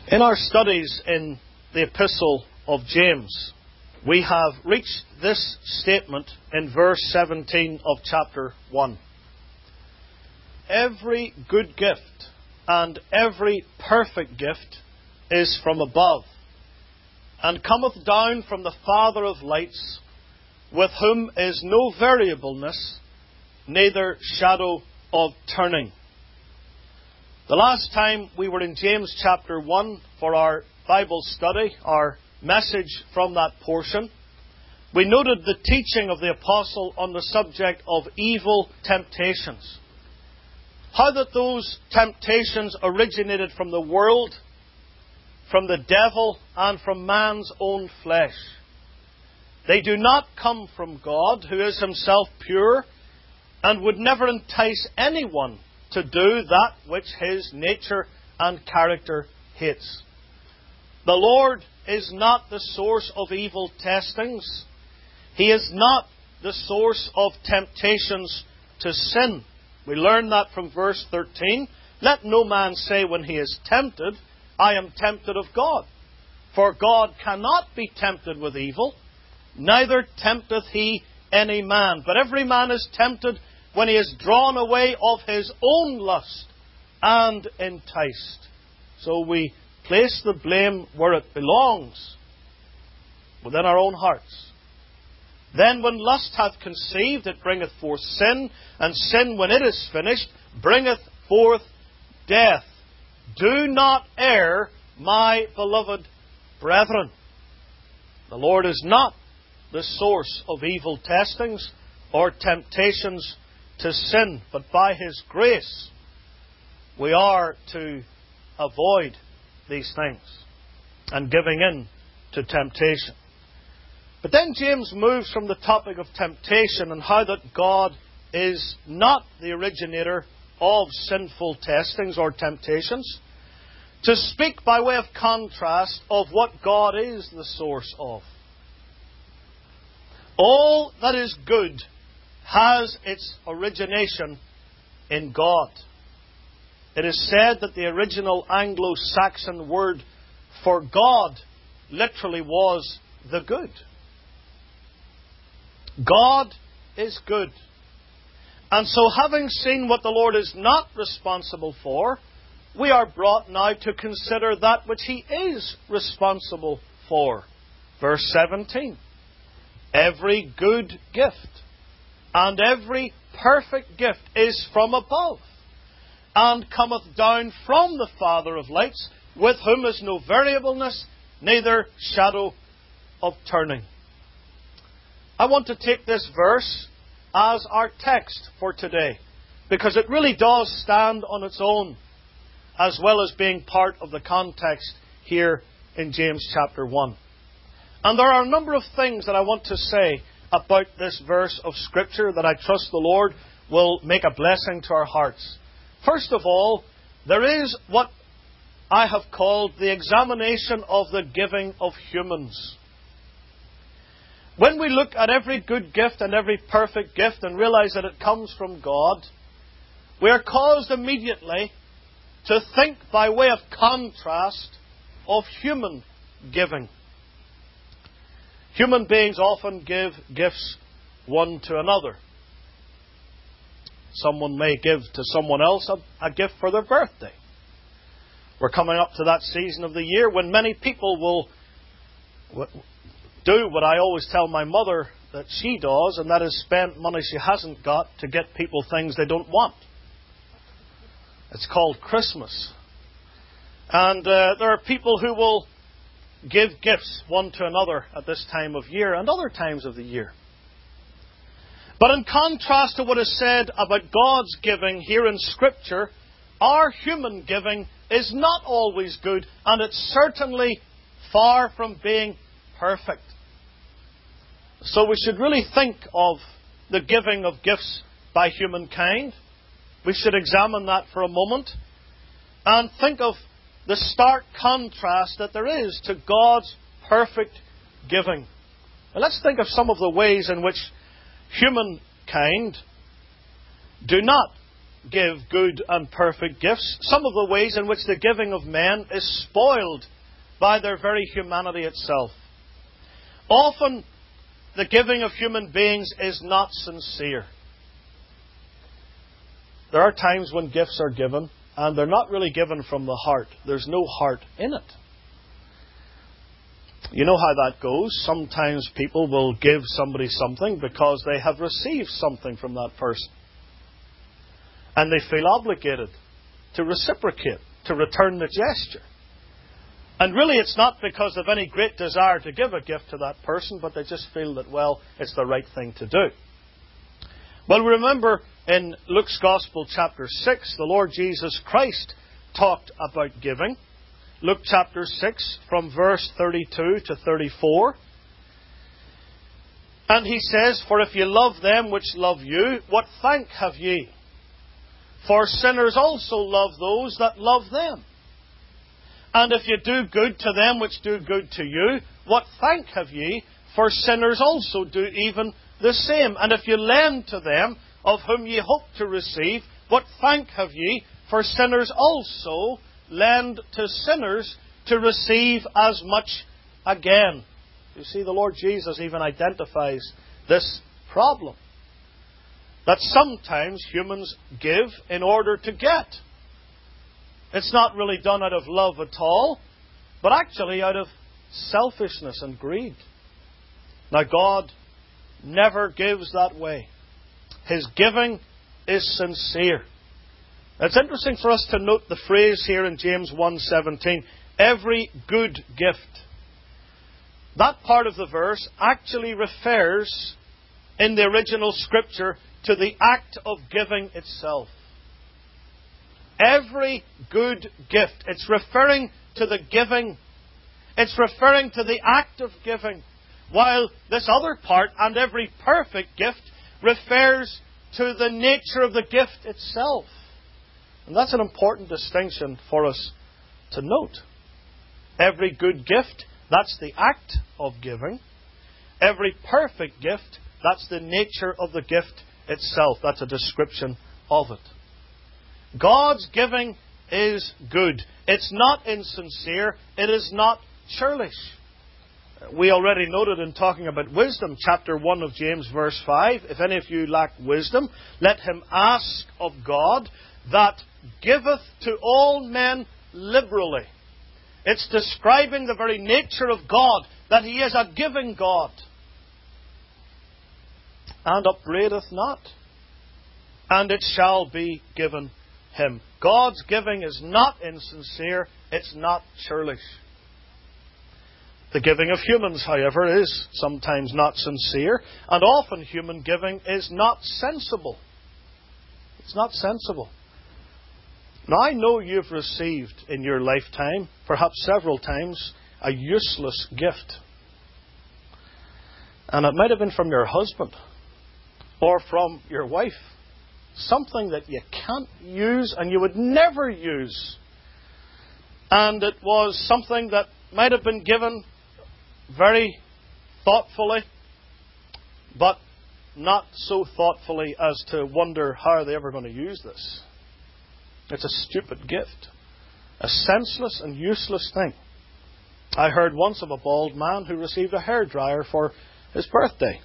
In our studies in the Epistle of James, we have reached this statement in verse 17 of chapter 1. Every good gift and every perfect gift is from above, and cometh down from the Father of lights, with whom is no variableness, neither shadow of turning. The last time we were in James chapter 1 for our Bible study, our message from that portion, we noted the teaching of the Apostle on the subject of evil temptations. How that those temptations originated from the world, from the devil, and from man's own flesh. They do not come from God, who is Himself pure, and would never entice anyone to do that which His nature and character hates. The Lord is not the source of evil testings. He is not the source of temptations to sin. We learn that from verse 13. Let no man say when he is tempted, I am tempted of God. For God cannot be tempted with evil, neither tempteth He any man. But every man is tempted when he is drawn away of his own lust and enticed. So we place the blame where it belongs, within our own hearts. Then when lust hath conceived, it bringeth forth sin, and sin, when it is finished, bringeth forth death. Do not err, my beloved brethren. The Lord is not the source of evil testings or temptations to sin, but by His grace we are to avoid these things and giving in to temptation. But then James moves from the topic of temptation and how that God is not the originator of sinful testings or temptations, to speak by way of contrast of what God is the source of. All that is good has its origination in God. It is said that the original Anglo-Saxon word for God literally was the good. God is good. And so, having seen what the Lord is not responsible for, we are brought now to consider that which He is responsible for. Verse 17. Every good gift and every perfect gift is from above, and cometh down from the Father of lights, with whom is no variableness, neither shadow of turning. I want to take this verse as our text for today, because it really does stand on its own, as well as being part of the context here in James chapter 1. And there are a number of things that I want to say about this verse of Scripture that I trust the Lord will make a blessing to our hearts. First of all, there is what I have called the examination of the giving of humans. When we look at every good gift and every perfect gift and realize that it comes from God, we are caused immediately to think by way of contrast of human giving. Human beings often give gifts one to another. Someone may give to someone else a gift for their birthday. We're coming up to that season of the year when many people will do what I always tell my mother that she does, and that is spend money she hasn't got to get people things they don't want. It's called Christmas. And there are people who will give gifts one to another at this time of year and other times of the year. But in contrast to what is said about God's giving here in Scripture, our human giving is not always good, and it's certainly far from being perfect. So we should really think of the giving of gifts by humankind. We should examine that for a moment and think of the stark contrast that there is to God's perfect giving. And let's think of some of the ways in which humankind do not give good and perfect gifts, some of the ways in which the giving of men is spoiled by their very humanity itself. Often, the giving of human beings is not sincere. There are times when gifts are given, and they're not really given from the heart. There's no heart in it. You know how that goes. Sometimes people will give somebody something because they have received something from that person. And they feel obligated to reciprocate, to return the gesture. And really it's not because of any great desire to give a gift to that person, but they just feel that, well, it's the right thing to do. Well, remember in Luke's Gospel chapter 6, the Lord Jesus Christ talked about giving. Luke chapter 6 from verse 32 to 34. And he says, "For if ye love them which love you, what thank have ye? For sinners also love those that love them. And if ye do good to them which do good to you, what thank have ye? For sinners also do even the same. And if ye lend to them of whom ye hope to receive, what thank have ye? For sinners also lend to sinners to receive as much again." You see, the Lord Jesus even identifies this problem. That sometimes humans give in order to get. It's not really done out of love at all, but actually out of selfishness and greed. Now, God never gives that way. His giving is sincere. It's interesting for us to note the phrase here in James 1:17, every good gift. That part of the verse actually refers, in the original Scripture, to the act of giving itself. Every good gift. It's referring to the giving. It's referring to the act of giving. While this other part, and every perfect gift, refers to the nature of the gift itself. And that's an important distinction for us to note. Every good gift, that's the act of giving. Every perfect gift, that's the nature of the gift itself. That's a description of it. God's giving is good. It's not insincere. It is not churlish. We already noted in talking about wisdom, chapter 1 of James, verse 5, if any of you lack wisdom, let him ask of God that giveth to all men liberally. It's describing the very nature of God, that He is a giving God. And upbraideth not, and it shall be given Him. God's giving is not insincere, it's not churlish. The giving of humans, however, is sometimes not sincere, and often human giving is not sensible. It's not sensible. Now, I know you've received in your lifetime, perhaps several times, a useless gift. And it might have been from your husband or from your wife. Something that you can't use and you would never use. And it was something that might have been given very thoughtfully, but not so thoughtfully as to wonder how are they ever going to use this. It's a stupid gift. A senseless and useless thing. I heard once of a bald man who received a hairdryer for his birthday.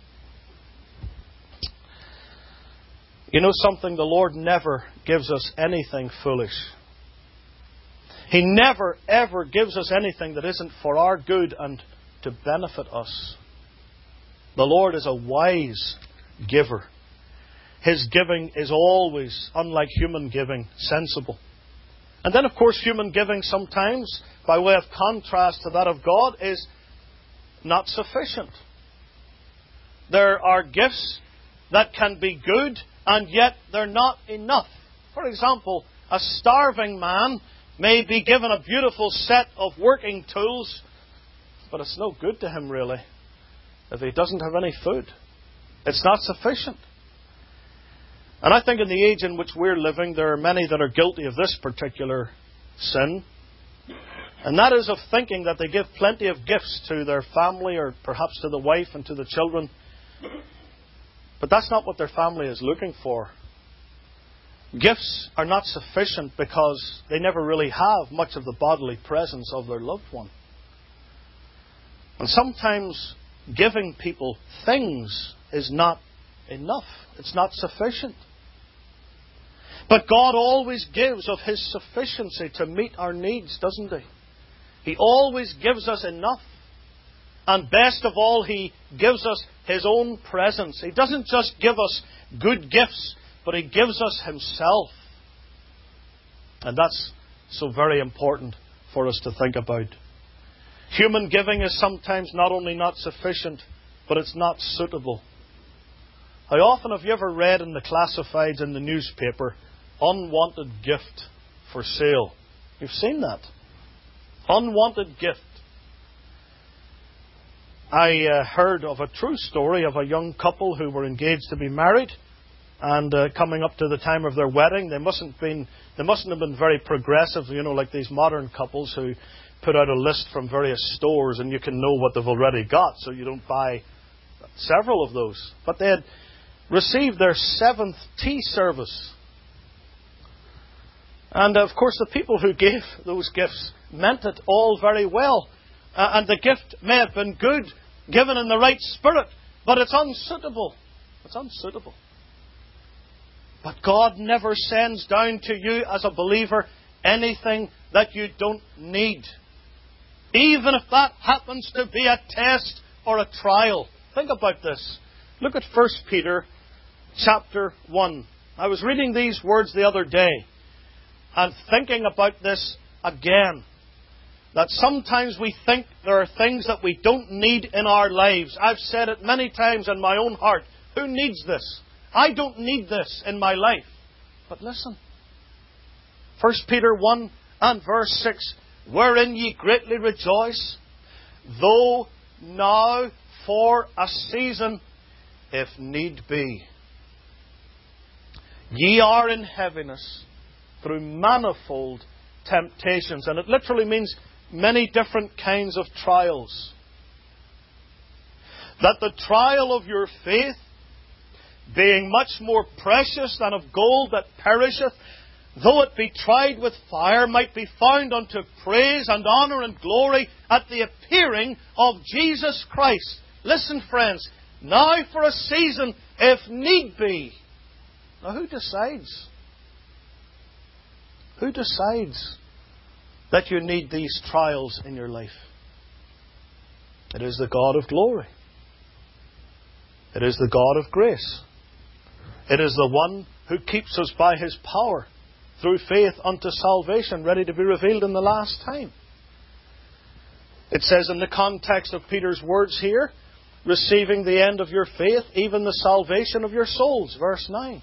You know something? The Lord never gives us anything foolish. He never, ever gives us anything that isn't for our good and to benefit us. The Lord is a wise giver. His giving is always, unlike human giving, sensible. And then, of course, human giving sometimes, by way of contrast to that of God, is not sufficient. There are gifts that can be good, and yet they're not enough. For example, a starving man may be given a beautiful set of working tools, but it's no good to him, really, if he doesn't have any food. It's not sufficient. And I think in the age in which we're living, there are many that are guilty of this particular sin. And that is of thinking that they give plenty of gifts to their family or perhaps to the wife and to the children. But that's not what their family is looking for. Gifts are not sufficient because they never really have much of the bodily presence of their loved one. And sometimes giving people things is not enough. It's not sufficient. But God always gives of His sufficiency to meet our needs, doesn't He? He always gives us enough. And best of all, He gives us His own presence. He doesn't just give us good gifts, but He gives us Himself. And that's so very important for us to think about. Human giving is sometimes not only not sufficient, but it's not suitable. How often have you ever read in the classifieds in the newspaper, unwanted gift for sale? You've seen that. Unwanted gift. I heard of a true story of a young couple who were engaged to be married, and coming up to the time of their wedding, they mustn't have been very progressive, like these modern couples who put out a list from various stores and you can know what they've already got, so you don't buy several of those. But they had received their 7th tea service. And of course the people who gave those gifts meant it all very well. And the gift may have been good, given in the right spirit, but it's unsuitable. It's unsuitable. But God never sends down to you as a believer anything that you don't need. Even if that happens to be a test or a trial. Think about this. Look at 1 Peter chapter 1. I was reading these words the other day and thinking about this again. That sometimes we think there are things that we don't need in our lives. I've said it many times in my own heart. Who needs this? I don't need this in my life. But listen. 1 Peter 1 and verse 6. Wherein ye greatly rejoice, though now for a season, if need be. Ye are in heaviness through manifold temptations. And it literally means many different kinds of trials. That the trial of your faith, being much more precious than of gold that perisheth, though it be tried with fire, might be found unto praise and honour and glory at the appearing of Jesus Christ. Listen, friends, now for a season, if need be. Now who decides? Who decides that you need these trials in your life? It is the God of glory. It is the God of grace. It is the one who keeps us by His power through faith unto salvation, ready to be revealed in the last time. It says in the context of Peter's words here, receiving the end of your faith, even the salvation of your souls. Verse 9.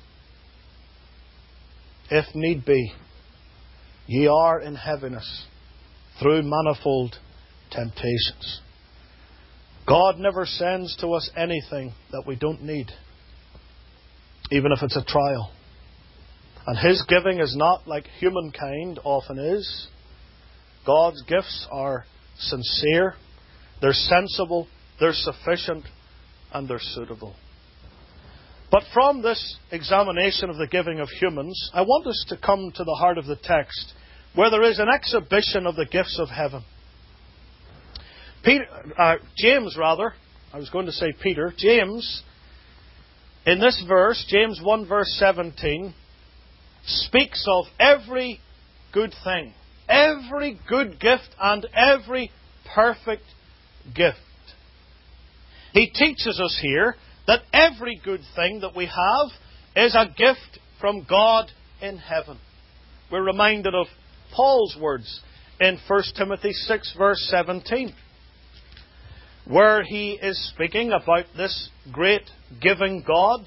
If need be, ye are in heaviness through manifold temptations. God never sends to us anything that we don't need, even if it's a trial. And His giving is not like humankind often is. God's gifts are sincere, they're sensible, they're sufficient, and they're suitable. But from this examination of the giving of humans, I want us to come to the heart of the text, where there is an exhibition of the gifts of heaven. James, in this verse, James 1 verse 17, speaks of every good thing, every good gift and every perfect gift. He teaches us here that every good thing that we have is a gift from God in heaven. We're reminded of Paul's words in 1 Timothy 6 verse 17, where he is speaking about this great giving God.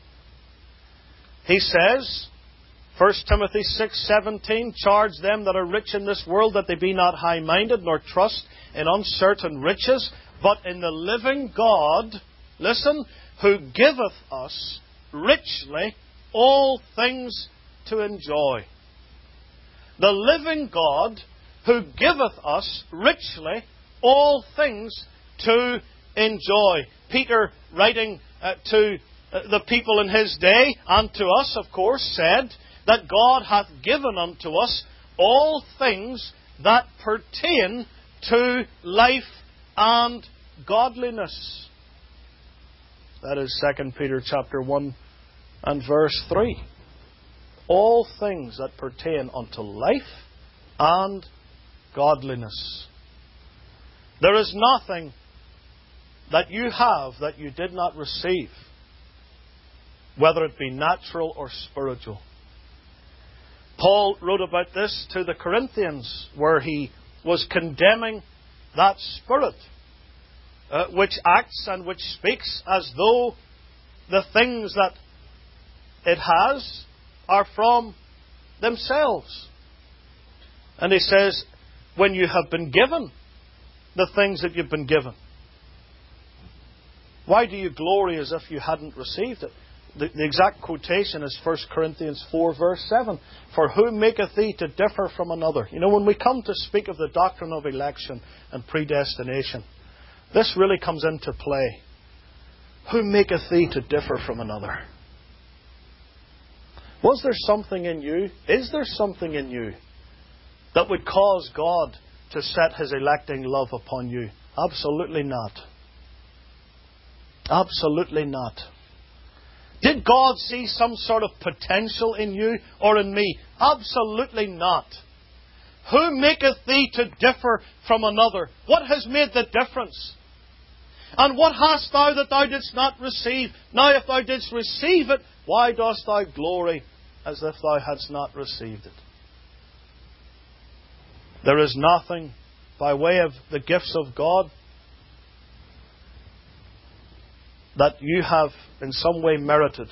He says, 1 Timothy 6:17, charge them that are rich in this world that they be not high-minded, nor trust in uncertain riches, but in the living God, listen, who giveth us richly all things to enjoy. The living God who giveth us richly all things to enjoy. Peter, writing to the people in his day, and to us, of course, said that God hath given unto us all things that pertain to life and godliness. That is 2 Peter chapter 1 and verse 3. All things that pertain unto life and godliness. There is nothing that you have that you did not receive, whether it be natural or spiritual. Paul wrote about this to the Corinthians, where he was condemning that spirit which acts and which speaks as though the things that it has are from themselves. And he says, when you have been given the things that you've been given, why do you glory as if you hadn't received it? The exact quotation is 1 Corinthians 4 verse 7. For who maketh thee to differ from another? You know, when we come to speak of the doctrine of election and predestination, this really comes into play. Who maketh thee to differ from another? Was there something in you? Is there something in you that would cause God to set His electing love upon you? Absolutely not. Absolutely not. Did God see some sort of potential in you or in me? Absolutely not. Who maketh thee to differ from another? What has made the difference? And what hast thou that thou didst not receive? Now if thou didst receive it, why dost thou glory as if thou hadst not received it? There is nothing by way of the gifts of God that you have in some way merited.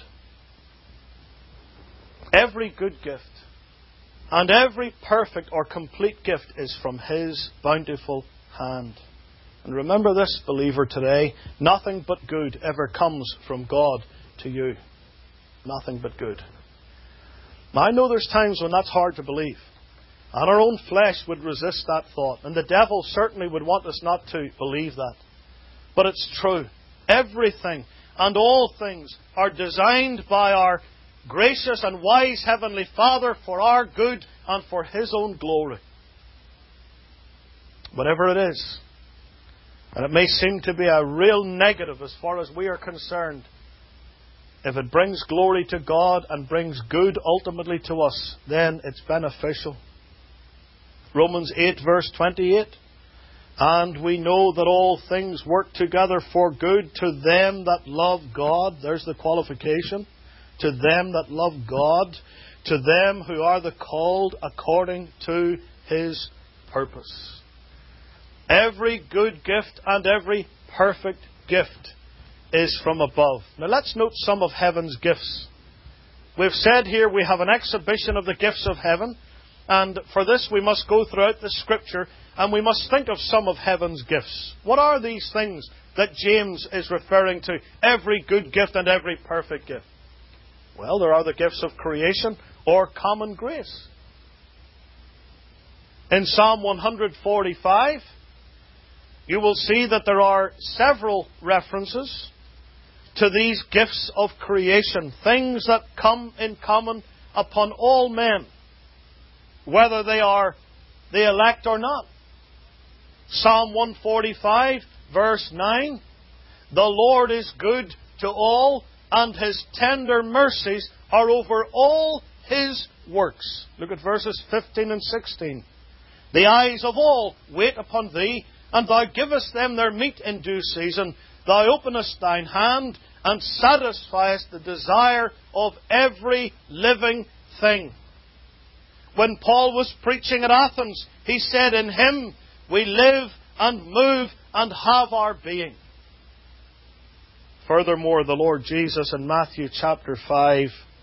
Every good gift and every perfect or complete gift is from His bountiful hand. And remember this, believer, today, nothing but good ever comes from God to you. Nothing but good. Now, I know there's times when that's hard to believe. And our own flesh would resist that thought. And the devil certainly would want us not to believe that. But it's true. Everything and all things are designed by our gracious and wise Heavenly Father for our good and for His own glory. Whatever it is. And it may seem to be a real negative as far as we are concerned. If it brings glory to God and brings good ultimately to us, then it's beneficial. Romans 8 verse 28. And we know that all things work together for good to them that love God. There's the qualification. To them that love God. To them who are the called according to His purpose. Every good gift and every perfect gift is from above. Now let's note some of heaven's gifts. We've said here we have an exhibition of the gifts of heaven. And for this we must go throughout the Scripture and we must think of some of heaven's gifts. What are these things that James is referring to? Every good gift and every perfect gift. Well, there are the gifts of creation or common grace. In Psalm 145, you will see that there are several references to these gifts of creation. Things that come in common upon all men, whether they are the elect or not. Psalm 145, verse 9. The Lord is good to all, and His tender mercies are over all His works. Look at verses 15 and 16. The eyes of all wait upon Thee, and Thou givest them their meat in due season. Thou openest Thine hand, and satisfiest the desire of every living thing. When Paul was preaching at Athens, he said, in Him we live and move and have our being. Furthermore, the Lord Jesus in Matthew chapter 5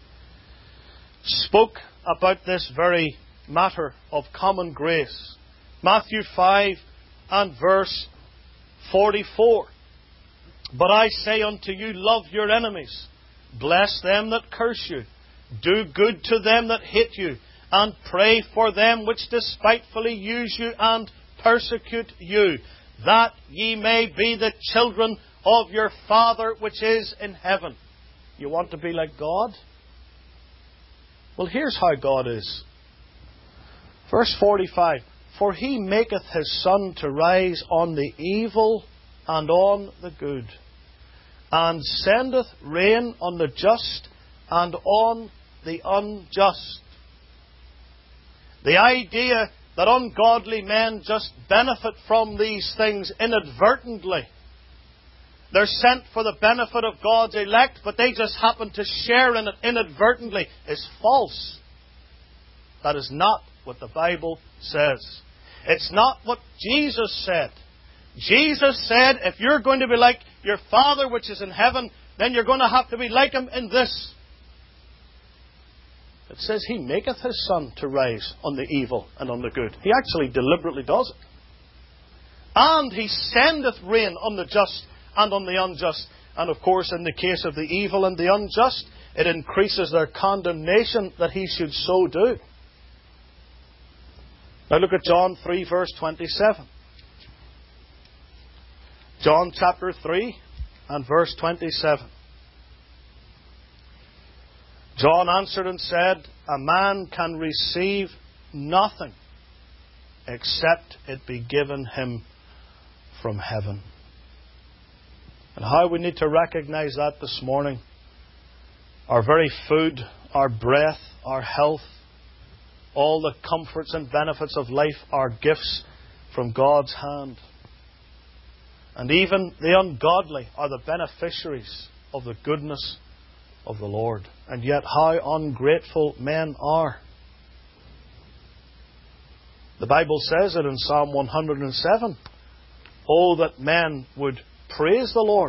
spoke about this very matter of common grace. Matthew 5 and verse 44. But I say unto you, love your enemies, bless them that curse you, do good to them that hate you, and pray for them which despitefully use you and persecute you, that ye may be the children of your Father which is in heaven. You want to be like God? Well, here's how God is. Verse 45, for He maketh His sun to rise on the evil and on the good, and sendeth rain on the just and on the unjust. The idea that ungodly men just benefit from these things inadvertently. They're sent for the benefit of God's elect, but they just happen to share in it inadvertently, is false. That is not what the Bible says. It's not what Jesus said. Jesus said, if you're going to be like your Father which is in heaven, then you're going to have to be like Him in this. It says He maketh His sun to rise on the evil and on the good. He actually deliberately does it. And He sendeth rain on the just and on the unjust. And of course, in the case of the evil and the unjust, it increases their condemnation that He should so do. Now look at John 3 verse 27. John chapter 3 and verse 27. John answered and said, a man can receive nothing except it be given him from heaven. And how we need to recognize that this morning. Our very food, our breath, our health, all the comforts and benefits of life are gifts from God's hand. And even the ungodly are the beneficiaries of the goodness of the Lord. And yet how ungrateful men are. The Bible says it in Psalm 107. Oh, that men would praise the Lord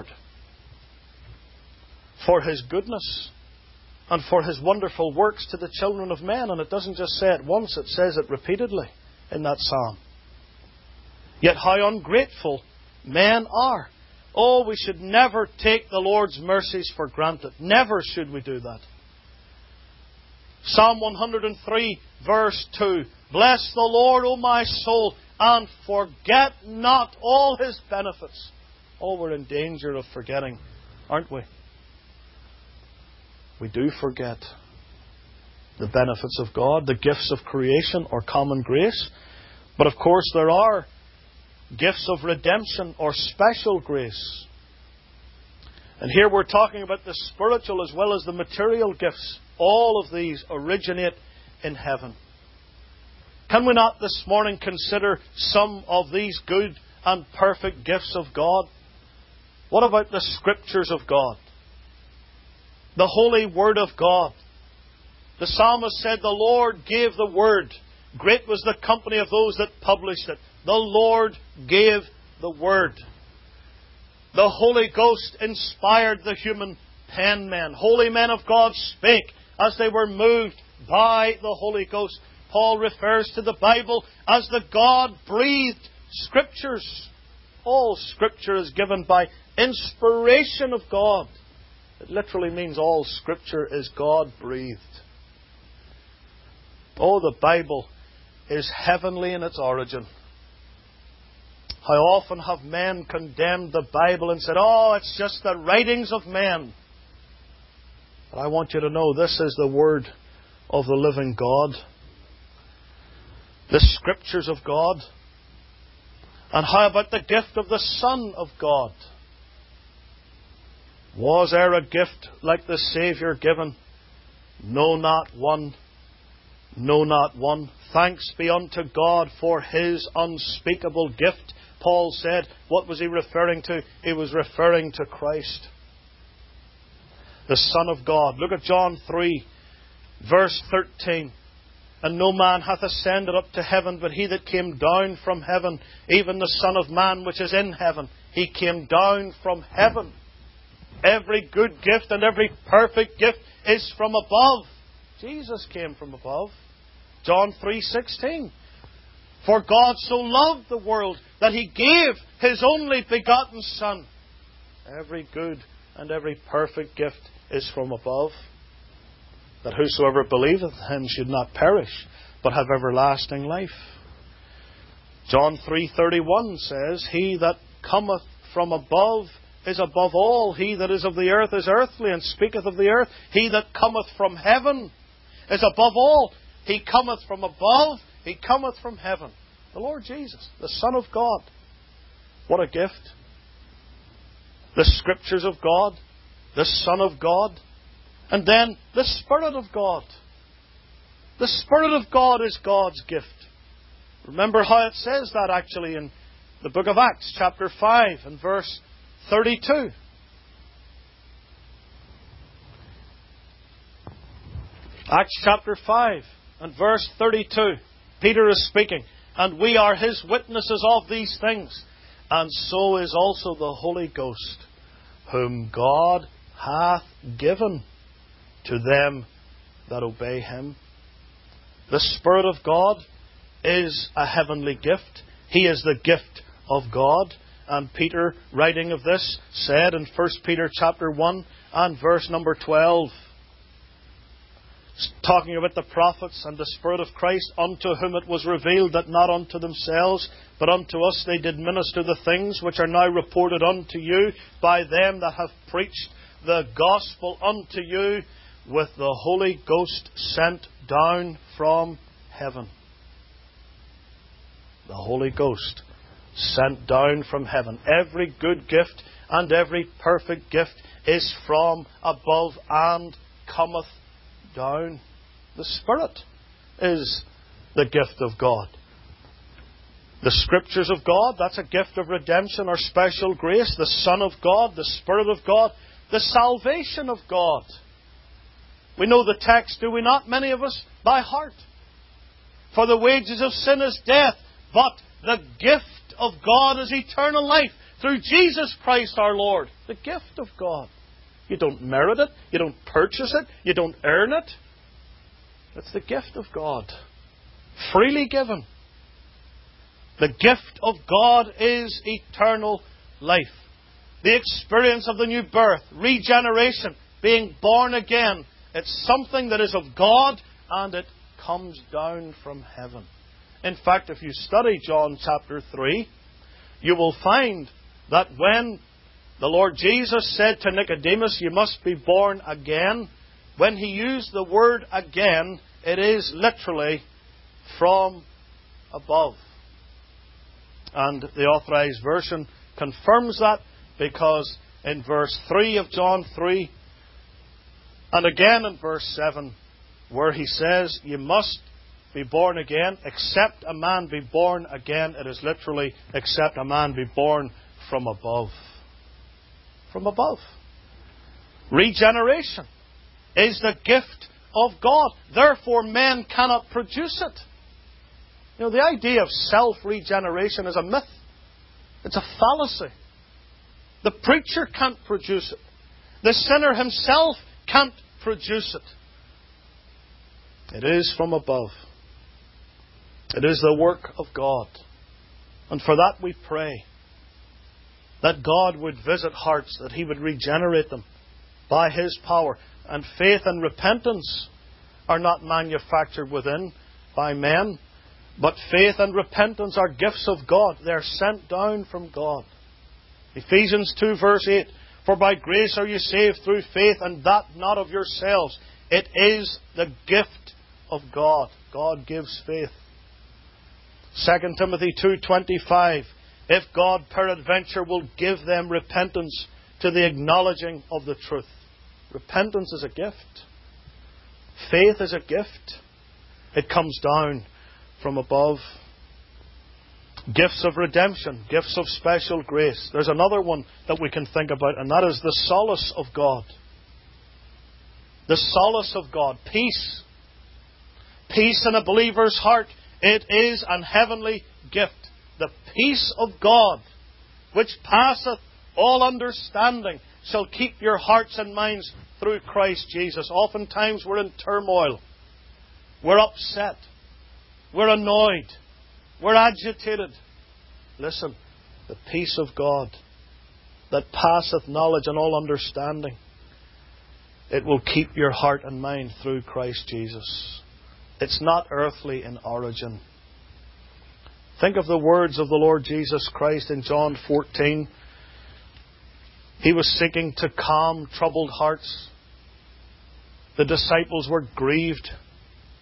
for His goodness and for His wonderful works to the children of men. And it doesn't just say it once, it says it repeatedly in that psalm. Yet how ungrateful men are. Oh, we should never take the Lord's mercies for granted. Never should we do that. Psalm 103 verse 2. Bless the Lord, O my soul, and forget not all His benefits. Oh, we're in danger of forgetting, aren't we? We do forget the benefits of God, the gifts of creation or common grace. But of course there are gifts of redemption or special grace. And here we're talking about the spiritual as well as the material gifts. All of these originate in heaven. Can we not this morning consider some of these good and perfect gifts of God? What about the Scriptures of God? The Holy Word of God. The psalmist said, the Lord gave the Word. Great was the company of those that published it. The Lord gave the Word. The Holy Ghost inspired the human penmen. Holy men of God spake as they were moved by the Holy Ghost. Paul refers to the Bible as the God-breathed Scriptures. All Scripture is given by inspiration of God. It literally means all Scripture is God-breathed. Oh, the Bible is heavenly in its origin. How often have men condemned the Bible and said, oh, it's just the writings of men. But I want you to know this is the Word of the living God. The Scriptures of God. And how about the gift of the Son of God? Was there a gift like the Saviour given? No, not one. No, not one. Thanks be unto God for His unspeakable gift. Paul said, what was he referring to? He was referring to Christ, the Son of God. Look at John 3, verse 13. And no man hath ascended up to heaven, but He that came down from heaven, even the Son of Man which is in heaven. He came down from heaven. Every good gift and every perfect gift is from above. Jesus came from above. John 3:16. For God so loved the world that He gave His only begotten Son. Every good and every perfect gift is from above, that whosoever believeth Him should not perish, but have everlasting life. John 3:31 says, He that cometh from above is above all. He that is of the earth is earthly, and speaketh of the earth. He that cometh from heaven is above all. He cometh from above. He cometh from heaven. The Lord Jesus, the Son of God. What a gift. The Scriptures of God, the Son of God, and then the Spirit of God. The Spirit of God is God's gift. Remember how it says that actually in the book of Acts, chapter 5 and verse 32. Acts chapter 5 and verse 32. Peter is speaking. And we are His witnesses of these things. And so is also the Holy Ghost, whom God hath given to them that obey Him. The Spirit of God is a heavenly gift. He is the gift of God. And Peter, writing of this, said in 1 Peter chapter 1 and verse number 12, talking about the prophets and the Spirit of Christ, unto whom it was revealed that not unto themselves, but unto us they did minister the things which are now reported unto you by them that have preached the gospel unto you with the Holy Ghost sent down from heaven. The Holy Ghost sent down from heaven. Every good gift and every perfect gift is from above and cometh down. The Spirit is the gift of God. The Scriptures of God, that's a gift of redemption or special grace. The Son of God, the Spirit of God, the salvation of God. We know the text, do we not? Many of us by heart. For the wages of sin is death, but the gift of God is eternal life through Jesus Christ our Lord. The gift of God. You don't merit it. You don't purchase it. You don't earn it. It's the gift of God. Freely given. The gift of God is eternal life. The experience of the new birth, regeneration, being born again. It's something that is of God and it comes down from heaven. In fact, if you study John chapter 3, you will find that when the Lord Jesus said to Nicodemus, you must be born again, when He used the word again, it is literally from above. And the Authorized Version confirms that because in verse 3 of John 3, and again in verse 7, where He says, you must be born again, except a man be born again, it is literally, except a man be born from above. From above. Regeneration is the gift of God. Therefore, men cannot produce it. You know, the idea of self-regeneration is a myth. It's a fallacy. The preacher can't produce it. The sinner himself can't produce it. It is from above. It is the work of God. And for that we pray that God would visit hearts, that He would regenerate them by His power. And faith and repentance are not manufactured within by men, but faith and repentance are gifts of God. They are sent down from God. Ephesians 2 verse 8, for by grace are you saved through faith, and that not of yourselves. It is the gift of God. God gives faith. 2 Timothy 2:25, if God peradventure will give them repentance to the acknowledging of the truth. Repentance is a gift. Faith is a gift. It comes down from above. Gifts of redemption, gifts of special grace. There's another one that we can think about, and that is the solace of God. The solace of God. Peace. Peace in a believer's heart. It is an heavenly gift. The peace of God, which passeth all understanding, shall keep your hearts and minds through Christ Jesus. Oftentimes we're in turmoil. We're upset. We're annoyed. We're agitated. Listen, the peace of God that passeth knowledge and all understanding, it will keep your heart and mind through Christ Jesus. It's not earthly in origin. Think of the words of the Lord Jesus Christ in John 14. He was seeking to calm troubled hearts. The disciples were grieved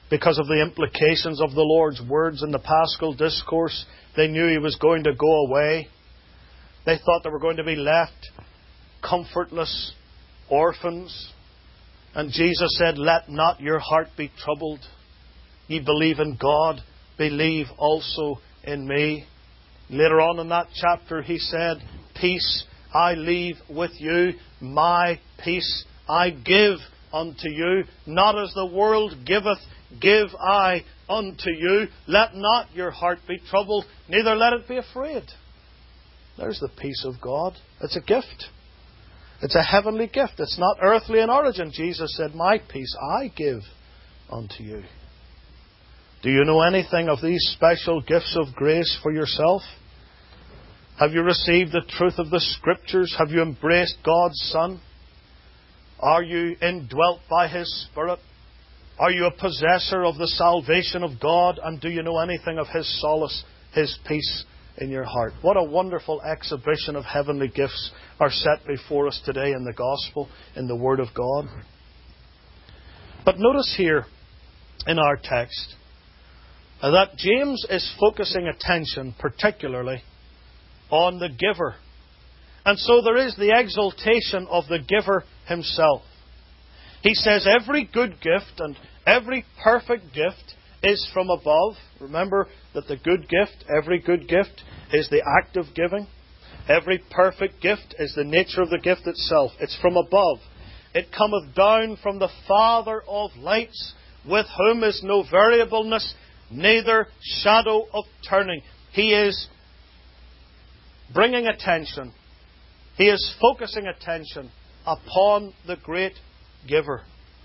because of the implications of the Lord's words in the Paschal Discourse. They knew He was going to go away. They thought they were going to be left comfortless orphans. And Jesus said, "Let not your heart be troubled. Ye believe in God, believe also in me." Later on in that chapter He said, "Peace I leave with you, my peace I give unto you. Not as the world giveth, give I unto you. Let not your heart be troubled, neither let it be afraid." There's the peace of God. It's a gift. It's a heavenly gift. It's not earthly in origin. Jesus said, "My peace I give unto you." Do you know anything of these special gifts of grace for yourself? Have you received the truth of the Scriptures? Have you embraced God's Son? Are you indwelt by His Spirit? Are you a possessor of the salvation of God? And do you know anything of His solace, His peace in your heart? What a wonderful exhibition of heavenly gifts are set before us today in the Gospel, in the Word of God. But notice here in our text that James is focusing attention particularly on the giver. And so there is the exaltation of the giver himself. He says every good gift and every perfect gift is from above. Remember that the good gift, every good gift, is the act of giving. Every perfect gift is the nature of the gift itself. It's from above. It cometh down from the Father of lights, with whom is no variableness, neither shadow of turning. He is bringing attention. He is focusing attention upon the great giver.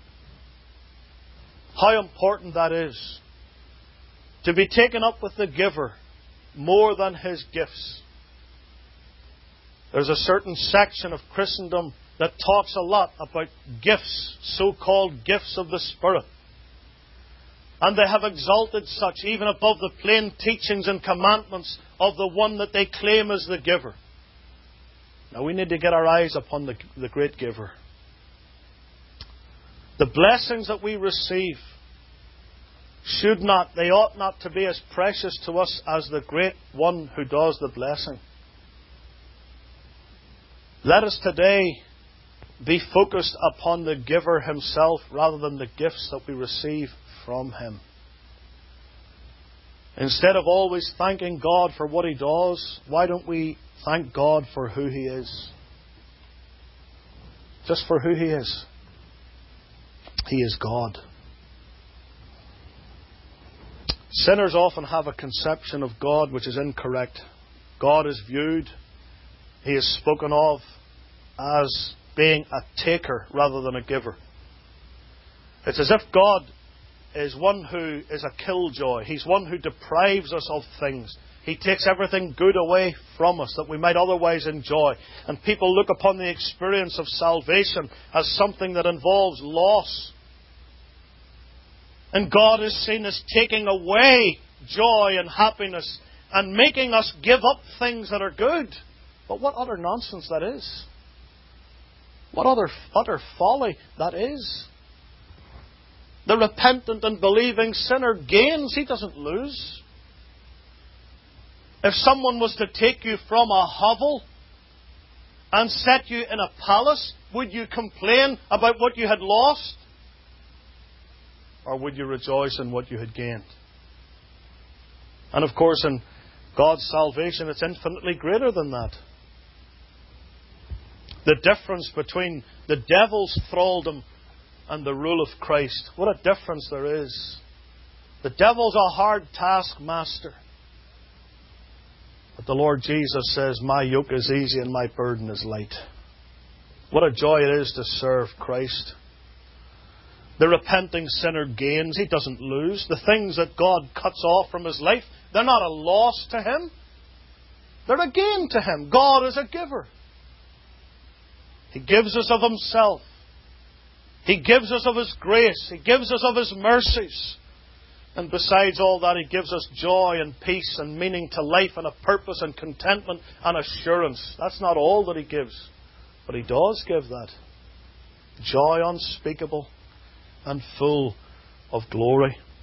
How important that is, to be taken up with the giver more than his gifts. There's a certain section of Christendom that talks a lot about gifts, so-called gifts of the Spirit. And they have exalted such even above the plain teachings and commandments of the one that they claim as the giver. Now we need to get our eyes upon the great giver. The blessings that we receive they ought not to be as precious to us as the great one who does the blessing. Let us today be focused upon the giver himself rather than the gifts that we receive from him. Instead of always thanking God for what he does, why don't we thank God for who he is? Just for who he is. He is God. Sinners often have a conception of God which is incorrect. God is viewed, he is spoken of as being a taker rather than a giver. It's as if God is one who is a killjoy. He's one who deprives us of things. He takes everything good away from us that we might otherwise enjoy. And people look upon the experience of salvation as something that involves loss. And God is seen as taking away joy and happiness and making us give up things that are good. But what utter nonsense that is. What utter folly that is. The repentant and believing sinner gains, he doesn't lose. If someone was to take you from a hovel and set you in a palace, would you complain about what you had lost? Or would you rejoice in what you had gained? And of course, in God's salvation, it's infinitely greater than that. The difference between the devil's thraldom and the rule of Christ. What a difference there is. The devil's a hard taskmaster. But the Lord Jesus says, "My yoke is easy and my burden is light." What a joy it is to serve Christ. The repenting sinner gains. He doesn't lose. The things that God cuts off from his life, they're not a loss to him. They're a gain to him. God is a giver. He gives us of himself. He gives us of his grace. He gives us of his mercies. And besides all that, he gives us joy and peace and meaning to life and a purpose and contentment and assurance. That's not all that he gives. But he does give that. Joy unspeakable and full of glory.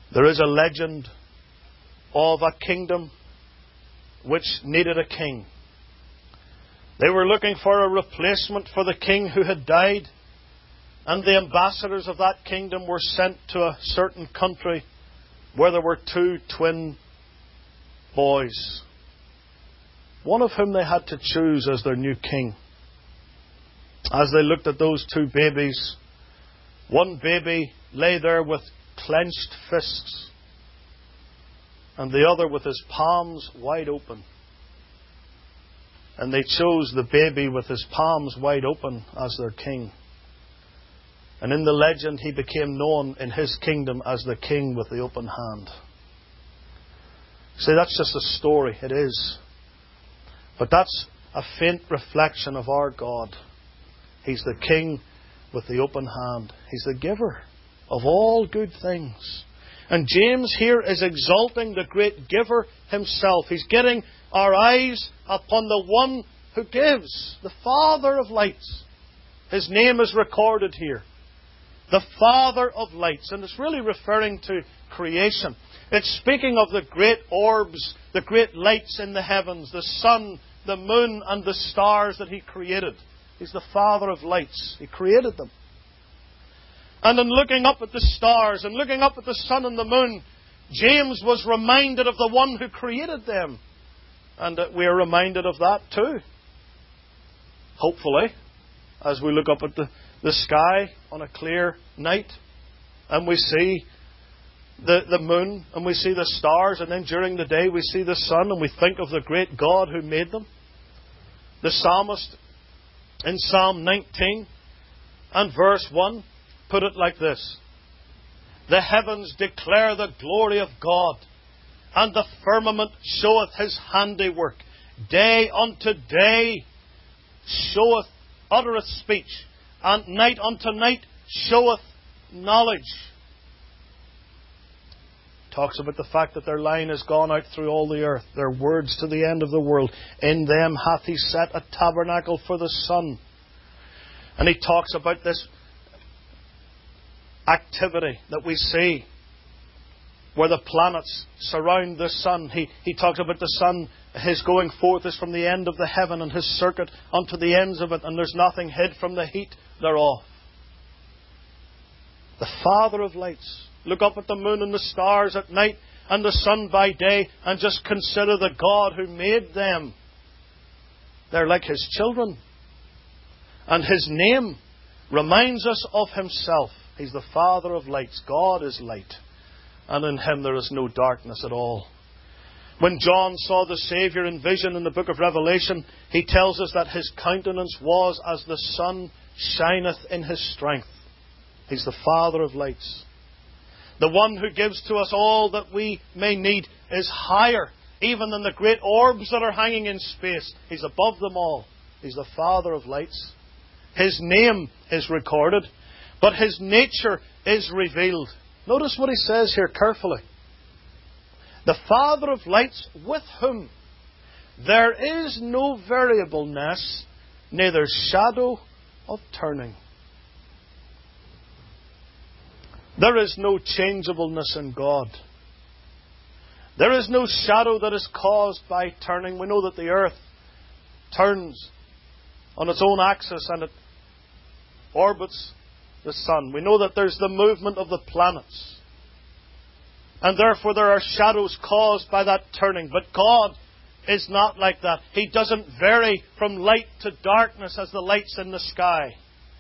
There is a legend of a kingdom which needed a king. They were looking for a replacement for the king who had died, and the ambassadors of that kingdom were sent to a certain country where there were two twin boys, one of whom they had to choose as their new king. As they looked at those two babies, one baby lay there with clenched fists, and the other with his palms wide open. And they chose the baby with his palms wide open as their king. And in the legend, he became known in his kingdom as the king with the open hand. See, that's just a story. It is. But that's a faint reflection of our God. He's the king with the open hand. He's the giver of all good things. And James here is exalting the great giver himself. He's getting our eyes upon the one who gives, the Father of lights. His name is recorded here. The Father of lights. And it's really referring to creation. It's speaking of the great orbs, the great lights in the heavens, the sun, the moon, and the stars that He created. He's the Father of lights. He created them. And in looking up at the stars and looking up at the sun and the moon, James was reminded of the one who created them. And we are reminded of that too. Hopefully, as we look up at the sky on a clear night and we see the moon and we see the stars, and then during the day we see the sun and we think of the great God who made them. The psalmist in Psalm 19 and verse 1 put it like this: the heavens declare the glory of God, and the firmament showeth His handiwork. Day unto day uttereth speech, and night unto night showeth knowledge. Talks about the fact that their line has gone out through all the earth, their words to the end of the world. In them hath He set a tabernacle for the sun. And he talks about this activity that we see where the planets surround the sun. He talks about the sun, his going forth is from the end of the heaven, and his circuit unto the ends of it, and there's nothing hid from the heat thereof. The Father of lights. Look up at the moon and the stars at night and the sun by day, and just consider the God who made them. They're like His children. And His name reminds us of Himself. He's the Father of lights. God is light. And in Him there is no darkness at all. When John saw the Saviour in vision in the book of Revelation, he tells us that His countenance was as the sun shineth in His strength. He's the Father of lights. The one who gives to us all that we may need is higher even than the great orbs that are hanging in space. He's above them all. He's the Father of lights. His name is recorded, but His nature is revealed. Notice what he says here carefully. The Father of lights, with whom there is no variableness, neither shadow of turning. There is no changeableness in God. There is no shadow that is caused by turning. We know that the earth turns on its own axis and it orbits the sun. We know that there's the movement of the planets. And therefore there are shadows caused by that turning. But God is not like that. He doesn't vary from light to darkness as the lights in the sky.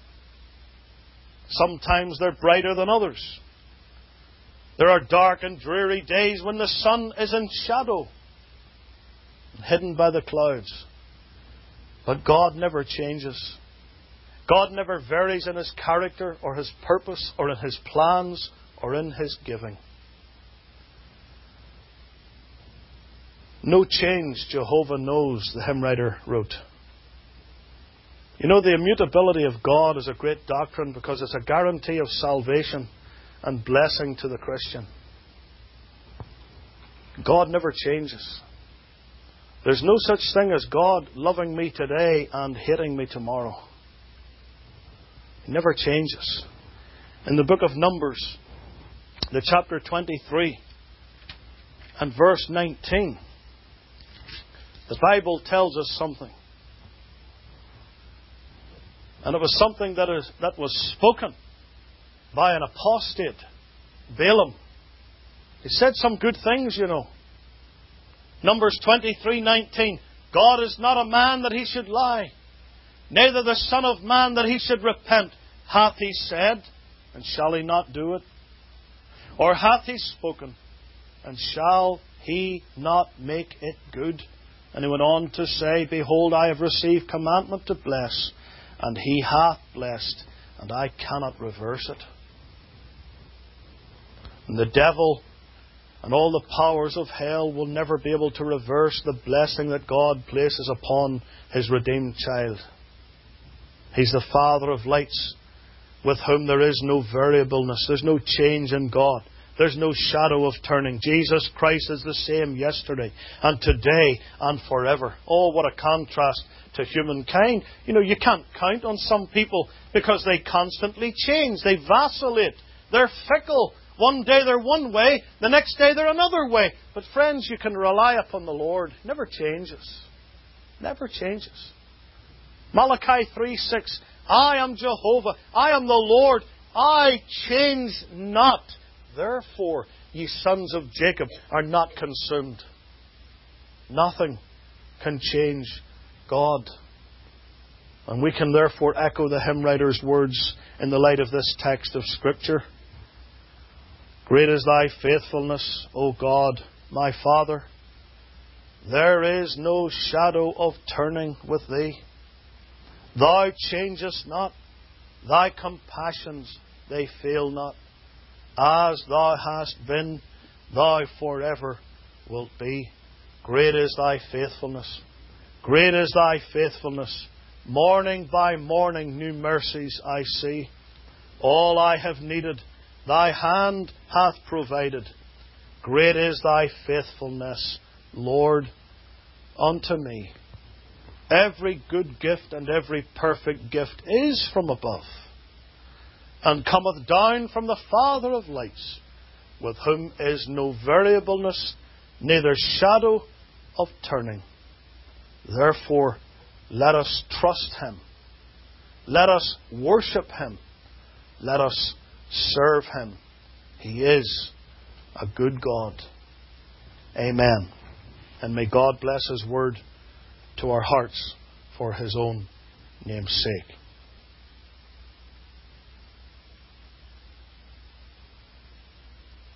Sometimes they're brighter than others. There are dark and dreary days when the sun is in shadow, hidden by the clouds. But God never changes. God never varies in His character or His purpose or in His plans or in His giving. No change Jehovah knows, the hymn writer wrote. You know, the immutability of God is a great doctrine because it's a guarantee of salvation and blessing to the Christian. God never changes. There's no such thing as God loving me today and hating me tomorrow. He never changes. In the book of Numbers, the chapter 23 and verse 19, the Bible tells us something. And it was something that was spoken by an apostate, Balaam. He said some good things, you know. Numbers 23:19. God is not a man that he should lie, neither the Son of Man that he should repent. Hath he said, and shall he not do it? Or hath he spoken, and shall he not make it good? And he went on to say, Behold, I have received commandment to bless, and he hath blessed, and I cannot reverse it. And the devil and all the powers of hell will never be able to reverse the blessing that God places upon His redeemed child. He's the Father of lights, with whom there is no variableness. There's no change in God. There's no shadow of turning. Jesus Christ is the same yesterday and today and forever. Oh, what a contrast to humankind. You know, you can't count on some people because they constantly change. They vacillate. They're fickle. One day they're one way, the next day they're another way. But friends, you can rely upon the Lord. Never changes. Never changes. Malachi 3:6. I am Jehovah. I am the Lord. I change not. Therefore, ye sons of Jacob are not consumed. Nothing can change God. And we can therefore echo the hymn writer's words in the light of this text of Scripture. Great is thy faithfulness, O God, my Father. There is no shadow of turning with thee. Thou changest not. Thy compassions, they fail not. As thou hast been, thou forever wilt be. Great is thy faithfulness. Great is thy faithfulness. Morning by morning new mercies I see. All I have needed, thy hand hath provided. Great is thy faithfulness, Lord, unto me. Every good gift and every perfect gift is from above, and cometh down from the Father of lights, with whom is no variableness, neither shadow of turning. Therefore, let us trust Him. Let us worship Him. Let us serve Him. He is a good God. Amen. And may God bless His word to our hearts for His own name's sake.